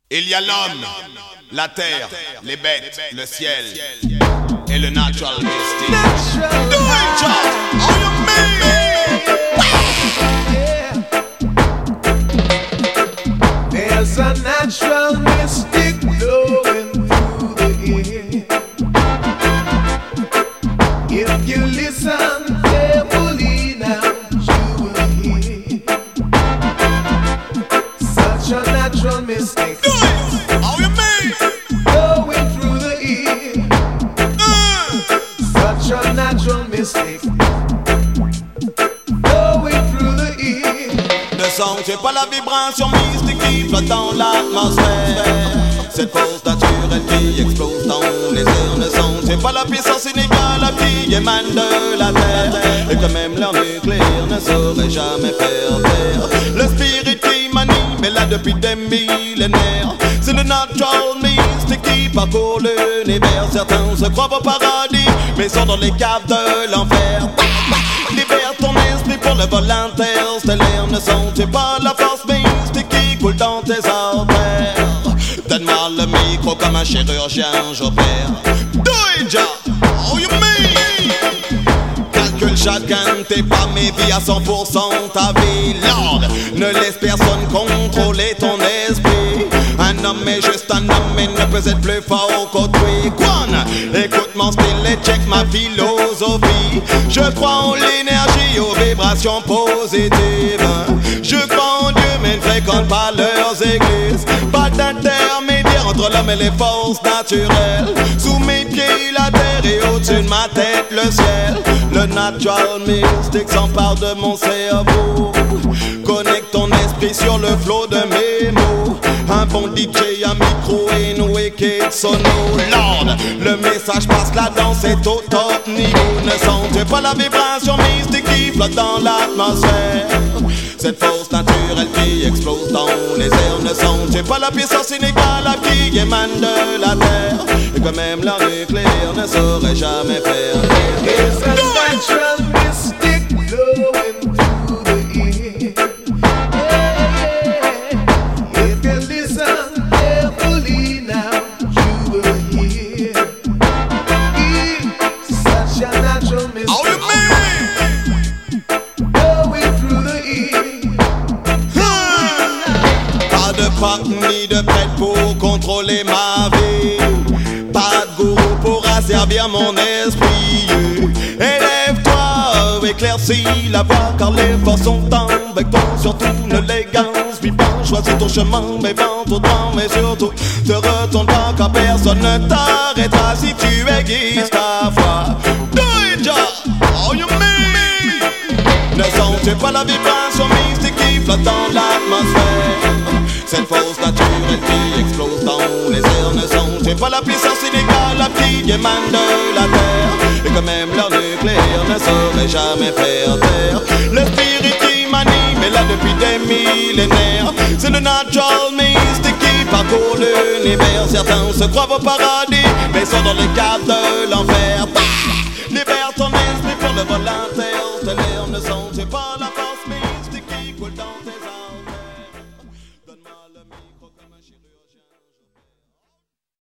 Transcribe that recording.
Il y a l'homme, la terre, les bêtes, le ciel et le natural mystic. Do it, John! All you mean? There's a natural mystic blowing through the air. If you listen carefully now, you will hear such a natural mystic. Do it! All you mean? Blowing through the air. Such a natural mystic. Blowing through the air. Le son, c'est pas la vibration mystique qui flotte dans l'atmosphère. Cette force naturelle qui explose dans les airs. Le son, c'est pas la puissance inégalable qui émane de la terre. Et que même leur nucléaire ne saurait jamais faire taire. Le spirit qui m'anime est là depuis des millénaires. C'est le natural mystique qui parcourt l'univers. Certains se croient au paradis, mais sont dans les caves de l'enfer. Libère ton esprit pour le vol interstellaire. Ne sens-tu pas la force mystique qui coule dans tes artères? Donne-moi le micro comme un chirurgien, j'opère. Do it, Jah! Oh, you mean? Calcule chacun de tes pas, mais vis à 100% ta vie, Lord. Ne laisse personne contrôler ton esprit. Un homme est juste un homme et ne peut être plus fort qu'autrui. Quan, écoute mon style et check ma philosophie. Je crois en l'énergie, aux vibrations positives. Je crois en Dieu mais ne fréquente pas leurs églises. Pas d'intermédiaire entre l'homme et les forces naturelles. Sous mes pieds la terre et au-dessus de ma tête le ciel. Le natural mystique s'empare de mon cerveau. Connecte ton esprit sur le flot de mes mots. Un bon DJ, un micro et une wicked sono. Lord, le message passe, la danse est au top niveau. Ne sens-tu pas la vibration mystique qui flotte dans l'atmosphère? Cette force naturelle qui explose dans les airs. Ne sens-tu pas la puissance inégalable qui émane de la terre? Et que même leur nucléaire ne saurait jamais faire taire. There's a natural mystic blowing through the air. If you listen carefully now, you will hear such a natural mystic. Oh, you mean? Blowing through the air. Pas de pape ni de prêtre pour contrôler ma vie. Pas de gourou pour asservir mon esprit. Élève-toi, éclaircis la voie, car les forces sont avec toi. Surtout ne les gaze pas, choisis ton chemin, mais vends tout droit. Mais surtout, te retourne pas, car personne ne t'arrêtera si tu aiguises ta foi. Do it, Jah! Oh, you mean? Ne sens-tu pas la vibration mystique qui flotte dans l'atmosphère? Cette force naturelle qui explose dans les airs. Ne sens-tu pas la puissance inégalable qui émane de la terre? Et que même leur nucléaire ne saurait jamais faire taire. Le spirit qui m'anime est là depuis des millénaires. C'est le natural mystique qui parcourt l'univers. Certains se croient au paradis, mais sont dans les caves de l'enfer. Libère ton esprit pour le vol interstellaire. Ne sont